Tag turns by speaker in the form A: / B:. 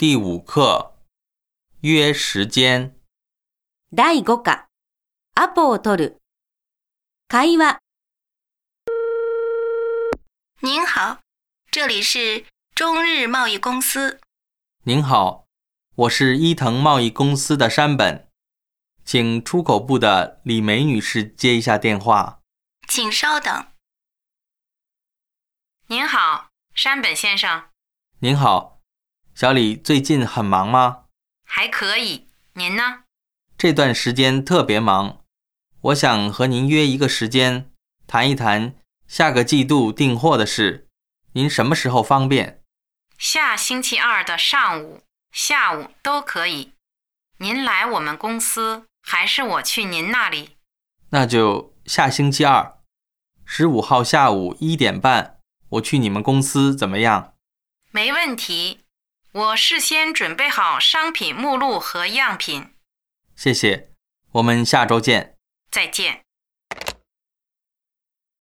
A: 第5课，约时间。
B: 第5課、アポを取る。会話。
C: 您好，这里是中日贸易公司。
A: 您好，我是伊藤贸易公司的山本，请出口部的李梅女士接一下电话。
C: 请稍等。
D: 您好，山本先生。
A: 您好，小李最近很忙吗？
D: 还可以，您呢？
A: 这段时间特别忙，我想和您约一个时间，谈一谈下个季度订货的事。您什么时候方便？
D: 下星期二的上午、下午都可以。您来我们公司，还是我去您那里？
A: 那就下星期二，15号下午1点半，我去你们公司怎么样？
D: 没问题，我事先准备好商品目录和样品。
A: 谢谢，我们下周见。
D: 再见。